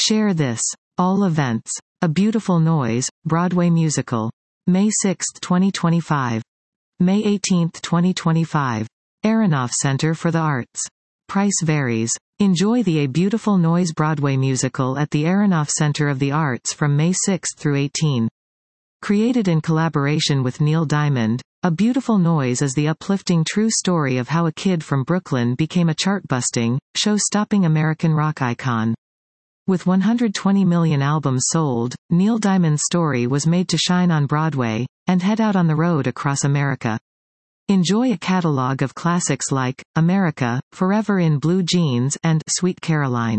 Share this. All events. A Beautiful Noise, Broadway musical. May 6, 2025. May 18, 2025. Aronoff Center for the Arts. Price varies. Enjoy the A Beautiful Noise Broadway musical at the Aronoff Center of the Arts from May 6 through 18. Created in collaboration with Neil Diamond, A Beautiful Noise is the uplifting true story of how a kid from Brooklyn became a chart-busting, show-stopping American rock icon. With 120 million albums sold, Neil Diamond's story was made to shine on Broadway, and head out on the road across America. Enjoy a catalog of classics like America, Forever in Blue Jeans, and Sweet Caroline.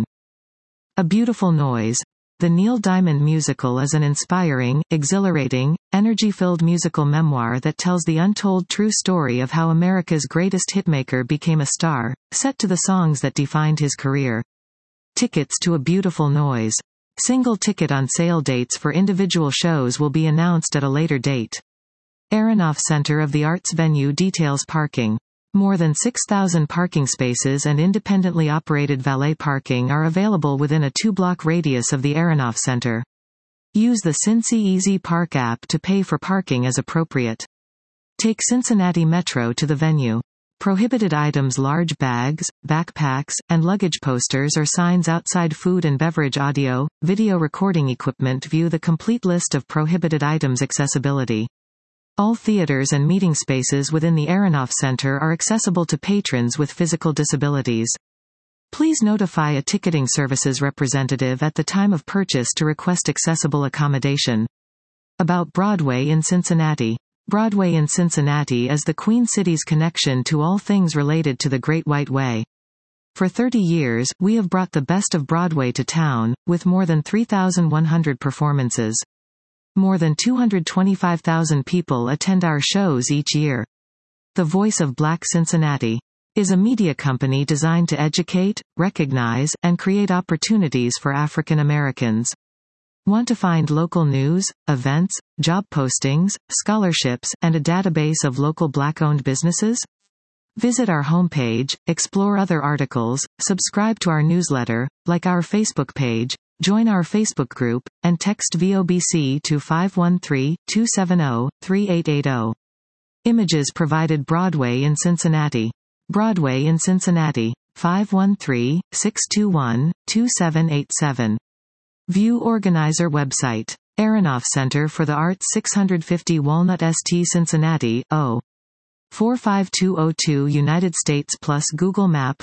A Beautiful Noise. The Neil Diamond musical is an inspiring, exhilarating, energy-filled musical memoir that tells the untold true story of how America's greatest hitmaker became a star, set to the songs that defined his career. Tickets to A Beautiful Noise. Single ticket on sale dates for individual shows will be announced at a later date. Aronoff Center of the Arts venue details parking. More than 6,000 parking spaces and independently operated valet parking are available within a 2-block radius of the Aronoff Center. Use the Cincy Easy Park app to pay for parking as appropriate. Take Cincinnati Metro to the venue. Prohibited items: large bags, backpacks, and luggage posters or signs outside food and beverage audio, video recording equipment. View the complete list of prohibited items. Accessibility. All theaters and meeting spaces within the Aronoff Center are accessible to patrons with physical disabilities. Please notify a ticketing services representative at the time of purchase to request accessible accommodation. About Broadway in Cincinnati. Broadway in Cincinnati is the Queen City's connection to all things related to the Great White Way. For 30 years, we have brought the best of Broadway to town, with more than 3,100 performances. More than 225,000 people attend our shows each year. The Voice of Black Cincinnati is a media company designed to educate, recognize, and create opportunities for African Americans. Want to find local news, events, job postings, scholarships, and a database of local Black-owned businesses? Visit our homepage, explore other articles, subscribe to our newsletter, like our Facebook page, join our Facebook group, and text VOBC to 513-270-3880. Images provided. Broadway in Cincinnati. Broadway in Cincinnati. 513-621-2787. View organizer website. Aronoff Center for the Arts, 650 Walnut St. Cincinnati, O. 45202 United States plus Google Map.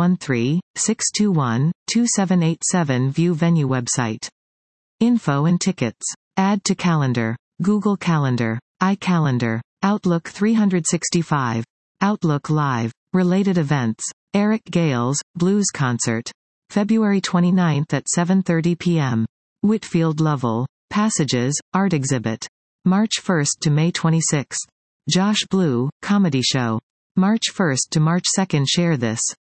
513-621-2787. View venue website. Info and tickets. Add to calendar. Google Calendar. iCalendar. Outlook 365. Outlook Live. Related events. Eric Gales, Blues Concert. February 29 at 7:30 p.m. Whitfield Lovell. Passages, Art Exhibit. March 1 to May 26. Josh Blue, Comedy Show. March 1 to March 2. Share this.